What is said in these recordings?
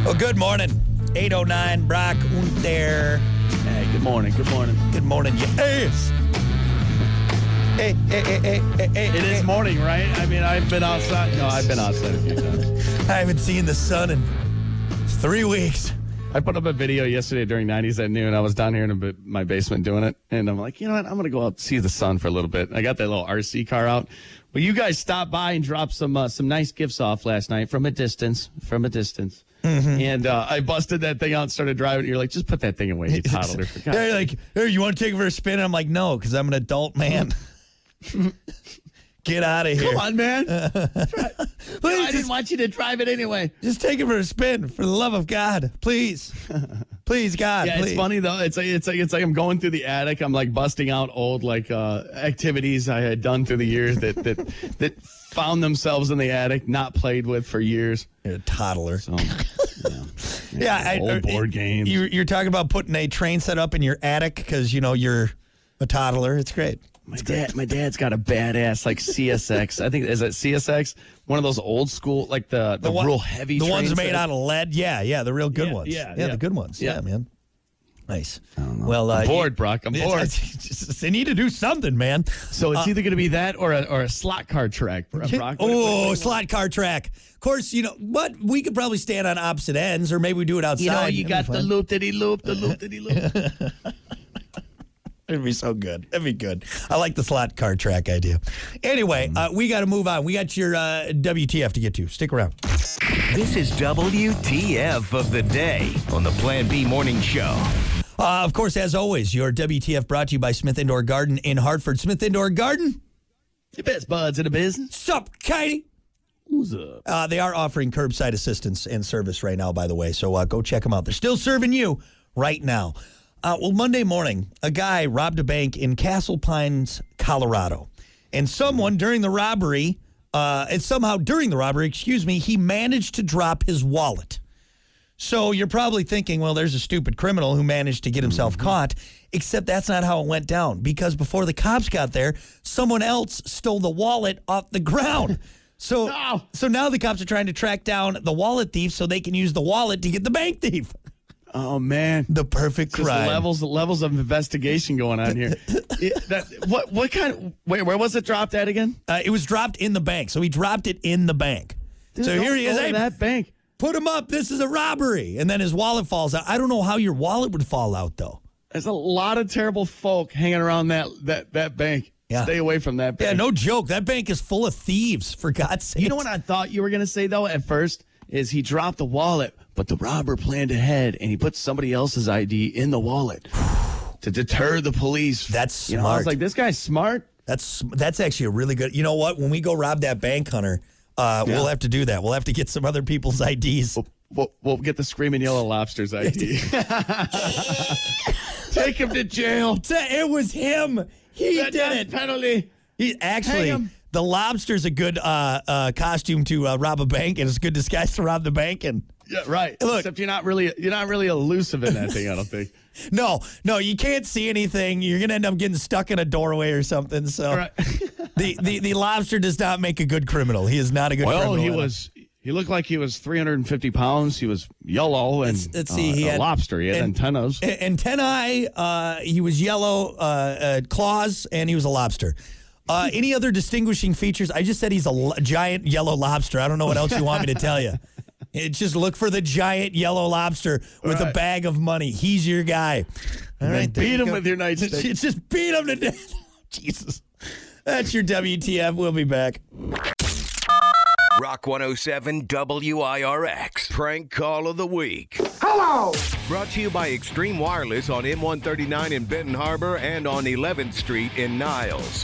Well, good morning. 8:09, Brock und there. Hey, good morning. Good morning. Good morning, yes. Hey. It is morning, right? I mean, I've been outside. No, I've been outside a few times. I haven't seen the sun in 3 weeks. I put up a video yesterday during 90s at noon. I was down here in my basement doing it, and I'm like, you know what? I'm going to go out and see the sun for a little bit. I got that little RC car out. Well, you guys stopped by and dropped some nice gifts off last night from a distance. Mm-hmm. And I busted that thing out and started driving. You're like, just put that thing away, you toddler. They're like, hey, you want to take it for a spin? I'm like, no, because I'm an adult man. Get out of here. Come on, man. Please, I didn't want you to drive it anyway. Just take it for a spin, for the love of God. Please. Please, God. Yeah, please. It's funny, though. It's like I'm going through the attic. I'm like busting out old activities I had done through the years that found themselves in the attic, not played with for years. You're a toddler. So, old board games. You're talking about putting a train set up in your attic because, you're a toddler. It's great. My dad's got a badass CSX. I think is it CSX? One of those old school the real heavy. The ones trains made out of lead. Yeah, the real good ones. Yeah, the good ones. Yeah, man. Nice. I don't know. Well, I'm bored, Brock. I'm bored. They need to do something, man. So it's either going to be that or a slot car track, Brock. Slot car track. Of course, what? We could probably stand on opposite ends, or maybe we do it outside. You got the loop-de-de-loop, the loop-de-de-loop. It'd be so good. It'd be good. I like the slot car track idea. Anyway, we got to move on. We got your WTF to get to. Stick around. This is WTF of the day on the Plan B Morning Show. Of course, as always, your WTF brought to you by Smith Indoor Garden in Hartford. Smith Indoor Garden. The best buds in the business. Sup, Katie? Who's up? They are offering curbside assistance and service right now, by the way. So go check them out. They're still serving you right now. Monday morning, a guy robbed a bank in Castle Pines, Colorado. And someone during the robbery, he managed to drop his wallet. So you're probably thinking, well, there's a stupid criminal who managed to get himself caught. Except that's not how it went down. Because before the cops got there, someone else stole the wallet off the ground. So now the cops are trying to track down the wallet thief so they can use the wallet to get the bank thief. Oh, man. The perfect crime. Levels of investigation going on here. Where was it dropped at again? It was dropped in the bank. So he dropped it in the bank. Dude, so here he is. Hey, that bank. Put him up. This is a robbery. And then his wallet falls out. I don't know how your wallet would fall out, though. There's a lot of terrible folk hanging around that bank. Yeah. Stay away from that bank. Yeah, no joke. That bank is full of thieves, for God's sake. You know what I thought you were going to say, though, at first? Is he dropped the wallet, but the robber planned ahead, and he put somebody else's ID in the wallet to deter the police. That's smart. I was like, this guy's smart. That's actually a really good. You know what? When we go rob that bank, Hunter, we'll have to do that. We'll have to get some other people's IDs. We'll get the Screaming Yellow Lobster's ID. Take him to jail. It was him. He did it. Penalty. He actually. The lobster's a good costume to rob a bank, and it's a good disguise to rob the bank. And yeah, right. Look, except you're not really elusive in that thing. I don't think. No, you can't see anything. You're gonna end up getting stuck in a doorway or something. So, right. the lobster does not make a good criminal. He is not a good criminal. Well, he looked like he was 350 pounds. He was yellow and let's see, he had lobster. He had antennas. Antennae. He was yellow. Claws, and he was a lobster. Any other distinguishing features? I just said he's a giant yellow lobster. I don't know what else you want me to tell you. Just look for the giant yellow lobster with a bag of money. He's your guy. All right, beat him with your nightstick. Just beat him to death. Jesus. That's your WTF. We'll be back. Rock 107 WIRX. Prank Call of the Week. Hello! Brought to you by Extreme Wireless on M139 in Benton Harbor and on 11th Street in Niles.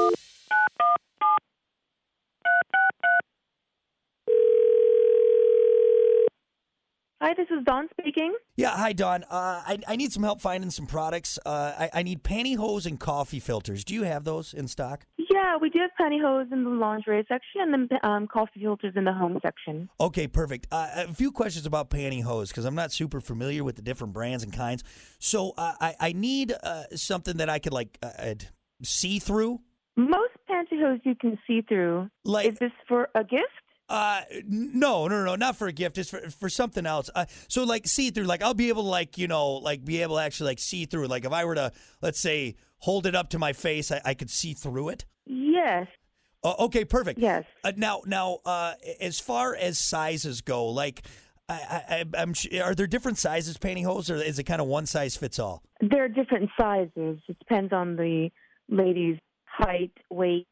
Hi, this is Dawn speaking. Yeah, hi, Dawn. I need some help finding some products. I need pantyhose and coffee filters. Do you have those in stock? Yeah, we do have pantyhose in the lingerie section and then coffee filters in the home section. Okay, perfect. A few questions about pantyhose because I'm not super familiar with the different brands and kinds. So I need something that I could see through. Most pantyhose you can see through. Like, is this for a gift? No, not for a gift. It's for something else. So like see through, like I'll be able to be able to actually like see through it. Like if I were to, let's say, hold it up to my face, I could see through it. Yes. Okay, perfect. Yes. Now, as far as sizes go, like, I'm are there different sizes pantyhose, or is it kind of one size fits all? There are different sizes. It depends on the lady's height, weight.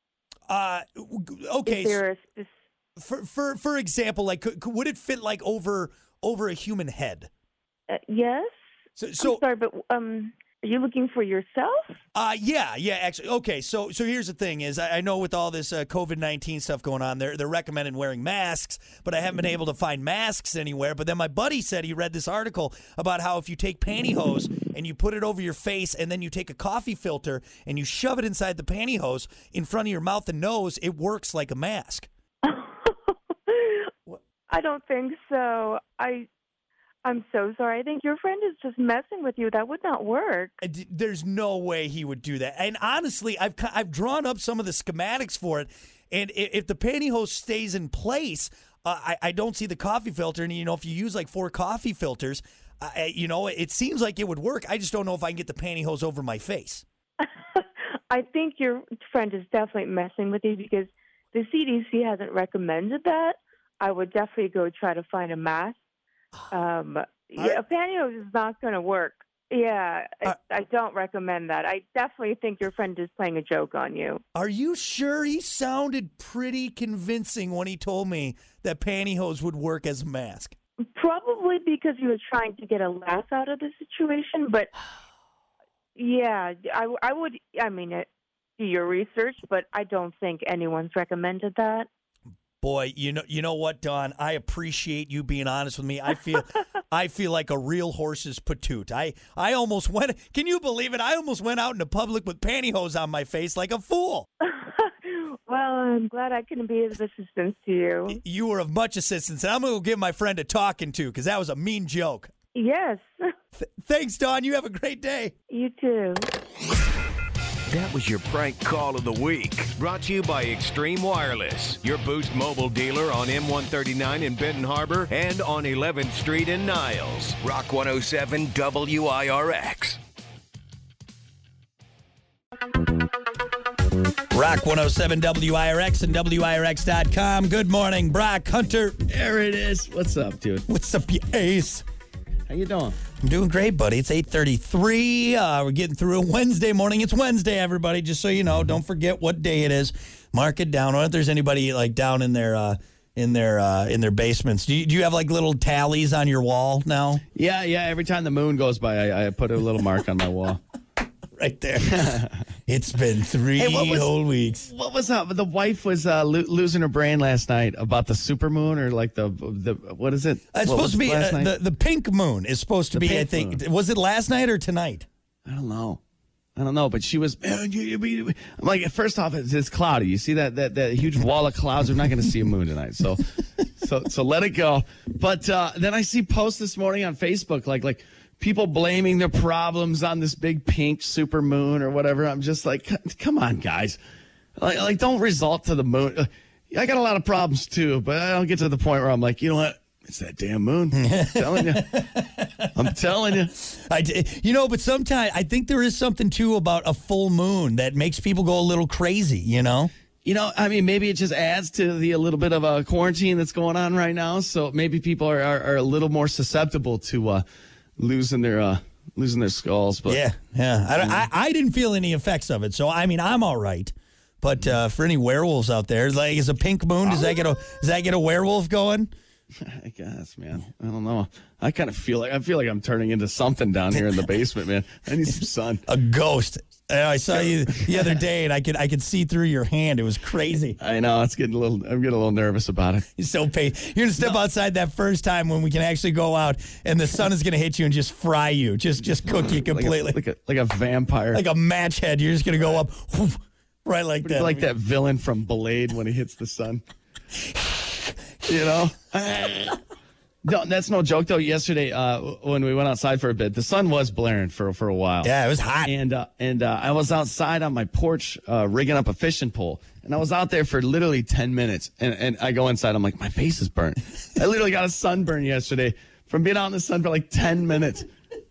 Okay. Is there for example, like, would it fit like over a human head? Yes. So I'm sorry, but are you looking for yourself? Yeah, actually. Okay, so here's the thing is I know with all this COVID-19 stuff going on, they're recommending wearing masks, but I haven't been able to find masks anywhere. But then my buddy said he read this article about how if you take pantyhose and you put it over your face and then you take a coffee filter and you shove it inside the pantyhose in front of your mouth and nose, it works like a mask. I don't think so. I'm so sorry. I think your friend is just messing with you. That would not work. There's no way he would do that. And honestly, I've drawn up some of the schematics for it. And if the pantyhose stays in place, I don't see the coffee filter. And, if you use like 4 coffee filters, it seems like it would work. I just don't know if I can get the pantyhose over my face. I think your friend is definitely messing with you because the CDC hasn't recommended that. I would definitely go try to find a mask. A pantyhose is not going to work. Yeah, I don't recommend that. I definitely think your friend is playing a joke on you. Are you sure? He sounded pretty convincing when he told me that pantyhose would work as a mask. Probably because he was trying to get a laugh out of the situation. But yeah, I would. I mean, do your research, but I don't think anyone's recommended that. Boy, you know what, Dawn? I appreciate you being honest with me. I feel like a real horse's patoot. I almost went. Can you believe it? I almost went out into public with pantyhose on my face like a fool. Well, I'm glad I can be of assistance to you. You were of much assistance, and I'm going to give my friend a talking to because that was a mean joke. Yes. Thanks, Dawn. You have a great day. You too. That was your prank call of the week. Brought to you by Extreme Wireless, your Boost mobile dealer on M139 in Benton Harbor and on 11th Street in Niles. Rock 107 WIRX. Rock 107 WIRX and WIRX.com. Good morning, Brock Hunter. There it is. What's up, dude? What's up, you ace? How you doing? I'm doing great, buddy. It's 8:33. We're getting through a Wednesday morning. It's Wednesday, everybody. Just so you know, don't forget what day it is. Mark it down. I don't know if there's anybody like down in their basements. Do you have like little tallies on your wall now? Yeah. Every time the moon goes by, I put a little mark on my wall. Right there. It's been 3 whole weeks. What was up? The wife was losing her brain last night about the supermoon or like the what is it? It's supposed to be the pink moon is supposed to be. I think moon. Was it last night or tonight? I don't know. But she was. I'm like, first off, it's cloudy. You see that huge wall of clouds. We're not going to see a moon tonight. So let it go. But then I see posts this morning on Facebook like. People blaming their problems on this big pink super moon or whatever. I'm just like, come on, guys. Like don't resort to the moon. I got a lot of problems too, but I don't get to the point where I'm like, you know what? It's that damn moon. I'm telling you. But sometimes I think there is something too about a full moon that makes people go a little crazy, I mean, maybe it just adds to a little bit of a quarantine that's going on right now. So maybe people are a little more susceptible to losing their skulls. But yeah. I didn't feel any effects of it, so I mean I'm all right. But for any werewolves out there, is a pink moon? Does that get a werewolf going? I guess, man. I don't know. I kind of feel like I'm turning into something down here in the basement, man. I need some sun. A ghost. I saw you the other day, and I could see through your hand. It was crazy. I know. I'm getting a little nervous about it. You're so paid. You're gonna step outside that first time when we can actually go out, and the sun is gonna hit you and just fry you, just cook you completely, like a vampire, like a match head. You're just gonna go up, whoosh, right like that, like that villain from Blade when he hits the sun. No, that's no joke though. Yesterday, when we went outside for a bit, the sun was blaring for a while. Yeah, it was hot. And I was outside on my porch rigging up a fishing pole, and I was out there for literally 10 minutes. And I go inside, I'm like, my face is burnt. I literally got a sunburn yesterday from being out in the sun for like 10 minutes.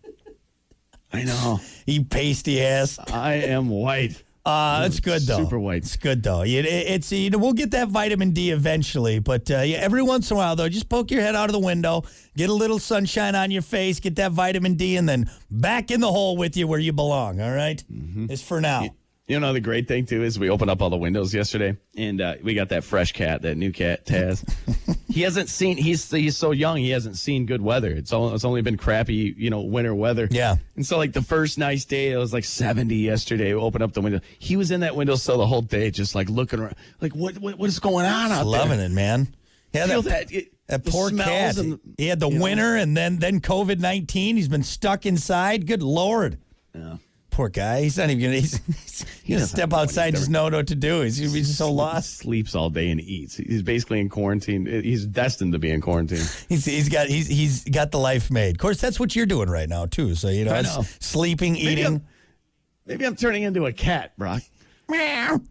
I know. You pasty ass. I am white. It's good though. Super white. It's good though. It's we'll get that vitamin D eventually, but every once in a while though, just poke your head out of the window, get a little sunshine on your face, get that vitamin D, and then back in the hole with you where you belong. All right, It's for now. You know, the great thing too is we opened up all the windows yesterday, and we got that fresh cat, that new cat, Taz. He hasn't seen. He's so young. He hasn't seen good weather. It's only been crappy, winter weather. Yeah. And so like the first nice day, it was like 70 yesterday. We opened up the window. He was in that windowsill the whole day, just like looking around, like what is going on out there? Loving it, man. Yeah, Feel that poor cat. He had the winter, and then COVID-19. He's been stuck inside. Good Lord. Yeah. Poor guy. He's not even gonna. He's gonna step outside and just know what to do. He's gonna be just so lost. Sleeps all day and eats. He's basically in quarantine. He's destined to be in quarantine. He's got the life made. Of course, that's what you're doing right now too. So I know. it's sleeping, eating. Maybe I'm turning into a cat, Brock. Meow,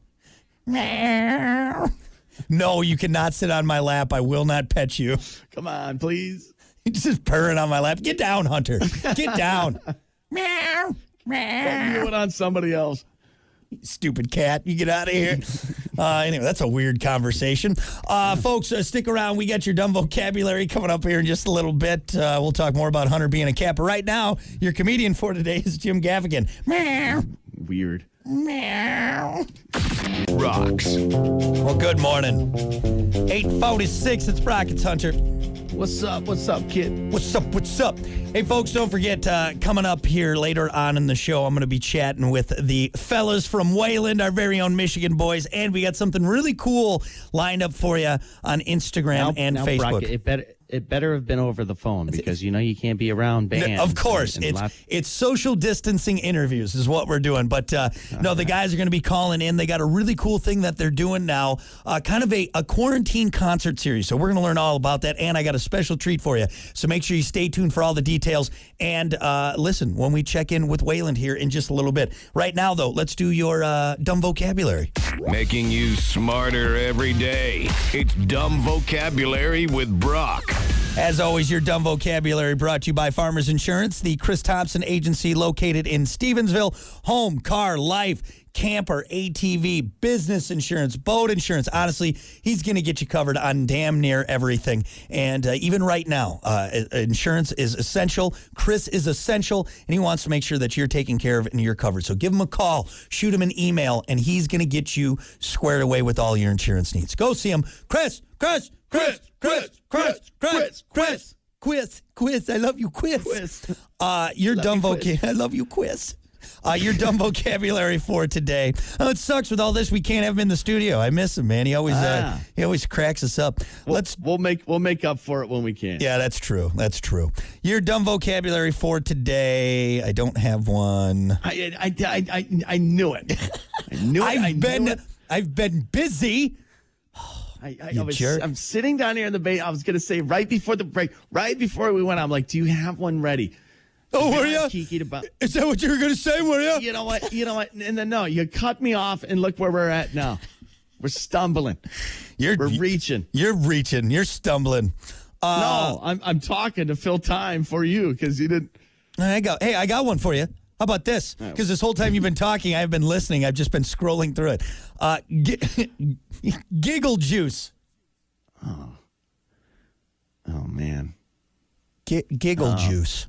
meow. No, you cannot sit on my lap. I will not pet you. Come on, please. He's just purring on my lap. Get down, Hunter. Get down. Meow. You it on somebody else. Stupid cat. You get out of here. Anyway, that's a weird conversation. Folks, stick around. We got your dumb vocabulary coming up here in just a little bit. We'll talk more about Hunter being a cat. But right now, your comedian for today is Jim Gaffigan. Meow. Weird. Meow. Rocks. Well, good morning. 8:46. It's Brock. It's Hunter. What's up? What's up, kid? What's up? What's up? Hey, folks, don't forget, coming up here later on in the show, I'm going to be chatting with the fellas from Wayland, our very own Michigan boys, and we got something really cool lined up for you on Instagram and Facebook. Brock, it better have been over the phone because you can't be around bands. Of course, it's social distancing interviews is what we're doing. But no, the guys are going to be calling in. They got a really cool thing that they're doing now, kind of a quarantine concert series. So we're going to learn all about that, and I got a special treat for you. So make sure you stay tuned for all the details and listen when we check in with Wayland here in just a little bit. Right now, though, let's do your dumb vocabulary. Making you smarter every day. It's Dumb Vocabulary with Brock. As always, your dumb vocabulary brought to you by Farmers Insurance, the Chris Thompson Agency located in Stevensville. Home, car, life, camper, ATV, business insurance, boat insurance. Honestly, he's going to get you covered on damn near everything. And even right now, insurance is essential. Chris is essential, and he wants to make sure that you're taken care of and you're covered. So give him a call, shoot him an email, and he's going to get you squared away with all your insurance needs. Go see him. Chris. Quiz. I love you, Quiz. Your dumb vocabulary. I love you, Quiz. Your dumb vocabulary for today. Oh, it sucks with all this. We can't have him in the studio. I miss him, man. He always cracks us up. We'll make up for it when we can. Yeah, that's true. Your dumb vocabulary for today. I don't have one. I knew it. I've been busy. I'm sitting down here in the bay. I was going to say right before the break, right before we went, I'm like, do you have one ready? Oh, were you? Is that what you were going to say, were you? You know what? And then, no, you cut me off, and look where we're at now. We're stumbling. We're reaching. You're reaching. You're stumbling. No, I'm talking to fill time for you because you didn't. I got one for you. How about this? Because this whole time you've been talking, I've been listening. I've just been scrolling through it. Giggle juice. Oh man. Giggle juice.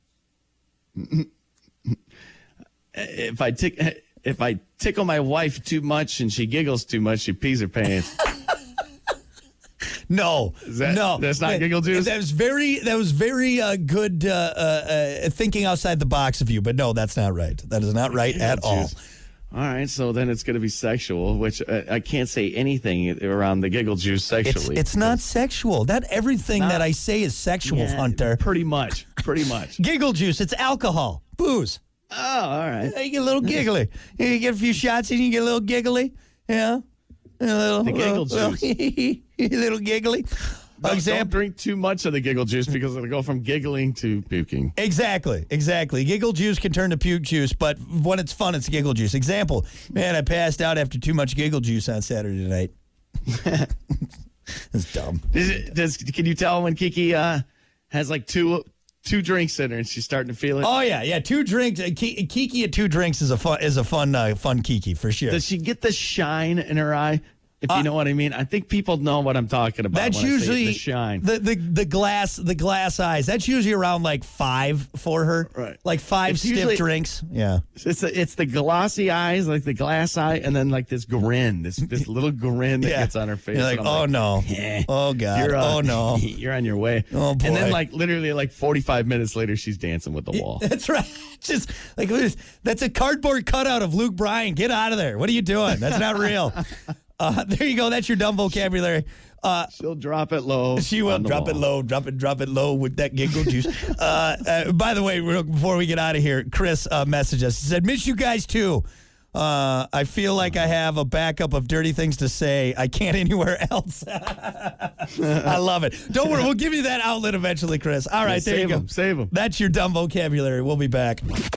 If I tickle my wife too much and she giggles too much, she pees her pants. No, that's not giggle juice. That was very good thinking outside the box of you, but no, that's not right. That is not right at all. All right, so then it's going to be sexual, which I can't say anything around the giggle juice sexually. It's not sexual. That everything that I say is sexual, Hunter. Pretty much. Giggle juice. It's alcohol, booze. Oh, all right. You get a little giggly. You get a few shots in, you get a little giggly. Yeah. The giggle juice. A little giggly. Don't drink too much of the giggle juice because it'll go from giggling to puking. Exactly. Giggle juice can turn to puke juice, but when it's fun, it's giggle juice. Example, man, I passed out after too much giggle juice on Saturday night. That's dumb. Can you tell when Kiki has like two drinks in her and she's starting to feel it? Oh yeah, 2 drinks. Kiki at 2 drinks is a fun Kiki for sure. Does she get the shine in her eye? If you know what I mean, I think people know what I'm talking about. That's when usually I say the shine. The glass eyes. That's usually around like 5 for her. Right. Like 5 It's stiff usually- drinks. Yeah. It's the glossy eyes, like the glass eye, and then like this grin, this little grin that gets on her face. You're like, and I'm oh no, oh god, oh no, you're on your way. Oh, boy. And then like literally like 45 minutes later, she's dancing with the wall. That's right. Just like that's a cardboard cutout of Luke Bryan. Get out of there. What are you doing? That's not real. There you go. That's your dumb vocabulary. She'll drop it low. She will drop it low, drop it low with that giggle juice. By the way, before we get out of here, Chris messaged us. He said, "Miss you guys too. I feel like I have a backup of dirty things to say. I can't anywhere else." I love it. Don't worry. We'll give you that outlet eventually, Chris. All right, there you go. Save them. That's your dumb vocabulary. We'll be back.